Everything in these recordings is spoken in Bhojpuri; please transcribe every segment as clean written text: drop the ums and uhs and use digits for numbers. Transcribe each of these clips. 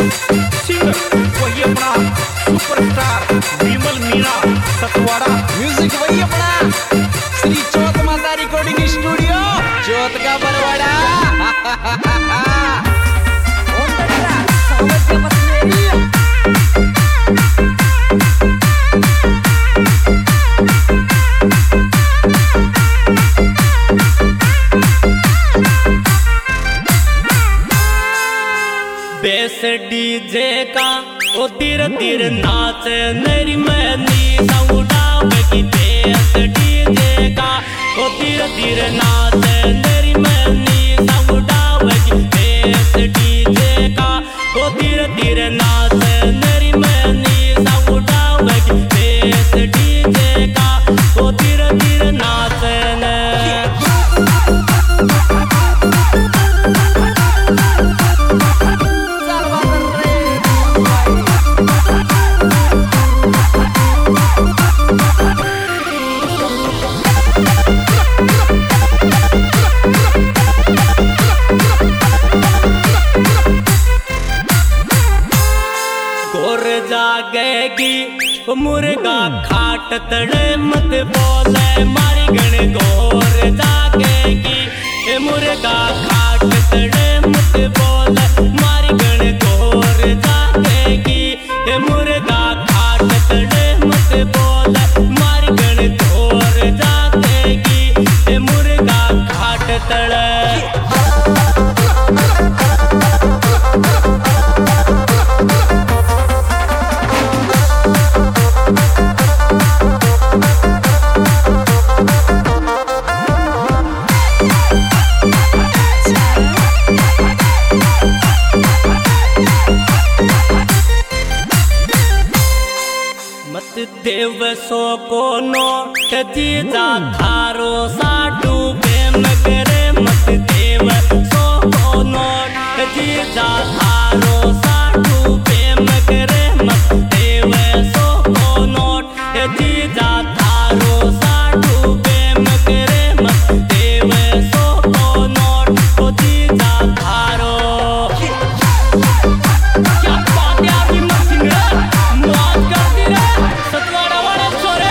सिंगर वही अपना सुपरस्टार विमल मीणा सतवाड़ा। म्यूजिक वही अपना श्री चौथ माता रिकॉर्डिंग स्टूडियो चौथ का बरवाड़ा। बेस डीजे का ओ तिर तिर नाच नरी मैनी उड़ावेगी। बेस डीजे का ओ तिर तिर नाच नरी मैनी उड़ावेगी। बेस डीजे का ओ तिर तिर नाच नरी मैनी उड़ावेगी। बेस डीजे का ओ तिर तिर नाच जागेगी मुर्गा खाट तड़े मत बोले मारी गण गोर जागेगी। मुर्गा खाट तड़े मत बोले मारी गण गोर जागेगी। मुर्गा खाट तड़े मत बोले मारी गण गोर जागेगी। मुर्गा खाट तड़े देव सो को नोट जीजा थारो साडू बेम करे मत। देव सो को नोट जीजा थारो साडू बेम करे मत। देव सो को नोट जीजा थारो साडू बेम करे मत। देव सो को नोट ओ जीजा थारो क्या बात है अभी मसिंग मौज करती रे सतवाड़ा वाले छोरे।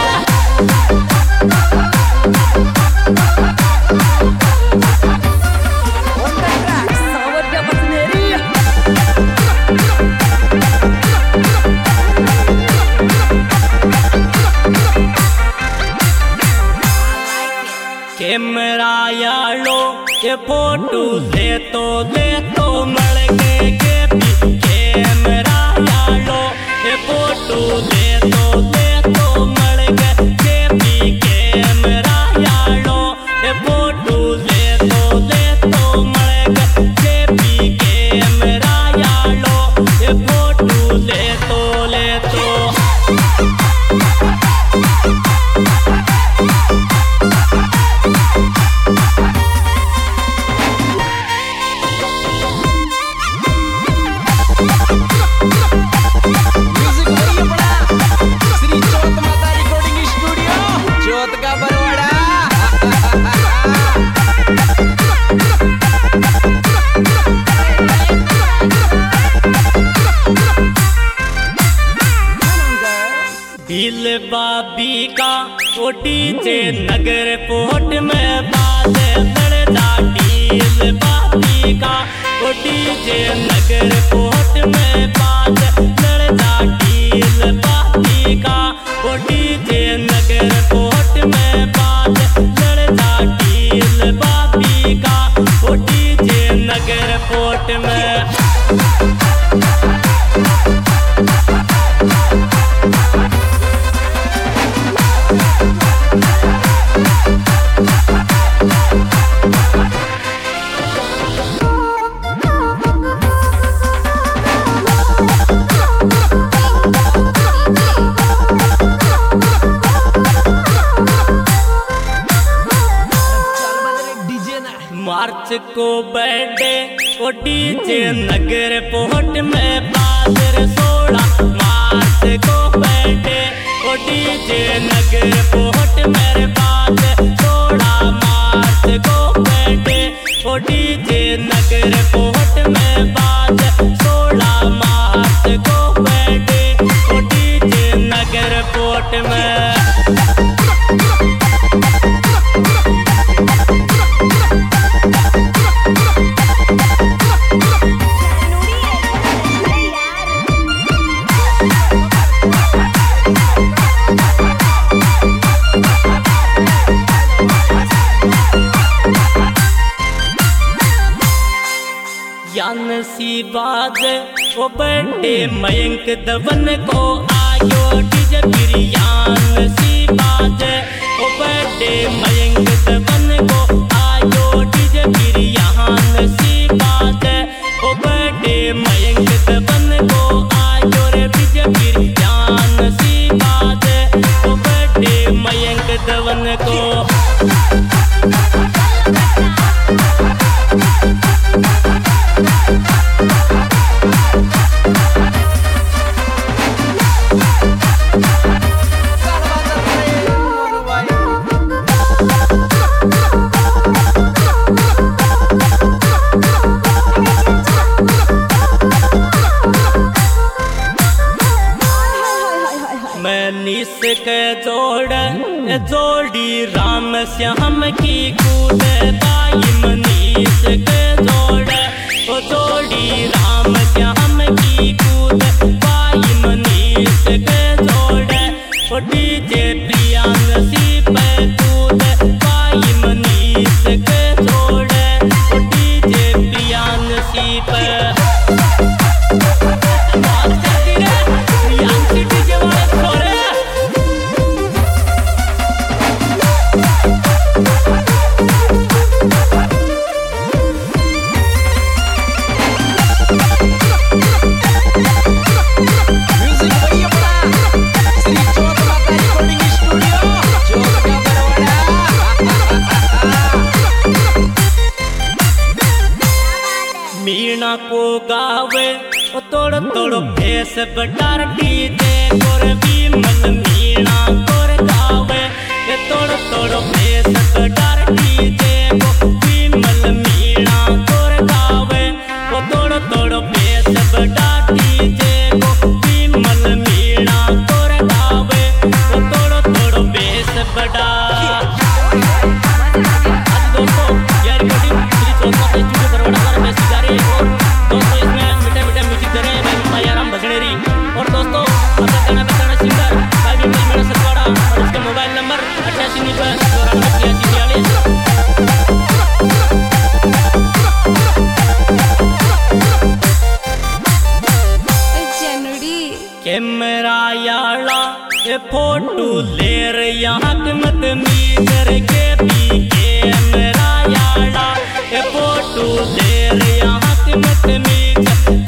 कैमरा यालो ये फोटो ले तो मल के कैमरा यालो ये फोटो ले तो मल के कैमरा यालो ये फोटो ले तो मल के कैमरा यालो ये फोटो ले तो दिल बाबी का ओ डीजे नगर पोट में बाज तड़ जाटी। दिल बाबी का ओ डीजे नगर पोट में बाज तड़ जाटी। दिल बाबी का ओ डीजे नगर पोट में बाज तड़ जाटी। दिल बाबी का ओ डीजे नगर पोट में मार्च को बर्थडे ओ डीजे नगर पोट में बादर 16 मार्च को बर्थडे ओ डीजे नगर पोट मेरे बात 16 मार्च को बर्थडे ओ डीजे नगर पोट में बात 16 मार्च वो बर्थडे मयंक दवन को आयो डीजे बिरियान सी बाजे। वो बर्थडे मयंक दवन को आयो डीजे बिरियान सी बाजे। वो बर्थडे मयंक दवन को आयो रे डीजे बिरियान सी बाजे। वो बर्थडे मयंक दवन को मनीष के जोड़ी राम श्याम की कूद बाई मनीष के ओ जोड़ी राम श्याम की कूद बाई मनीष के ओ डीजे प्रियांशी पे कूद बाई मनीष के ओ डीजे प्रियांशी पे मीणा को गावे तोड़ तोड़ भेस बटार डीजे गोर विमल मीणा कोर गावे तोड़ तोड़ भेस बटार डीजे गो विमल मीणा कोर गावे तोड़ तोड़ भेस बटार डीजे गो विमल मीणा कोर गावे तोड़ तोड़ भेस बटा। दोस्तों यार रिकॉर्डिंग श्री चौथा से स्टूडियो करवाड़ा पर मैं सिखा रही हूँ। दोस्तों इसमें मीठा मीठा म्यूजिक दे रहे हैं भाई मायाराम भगनेरी। और दोस्तों अपना गाना बजाना सिंगर भाई विमल मीणा सतवाड़ा और उसका मोबाइल नंबर 88 कैमरा याला ये फोटो ले रे यहाँ मत मीटर के पी कैमरा याला ये फोटो ले रे यहाँ मत मीटर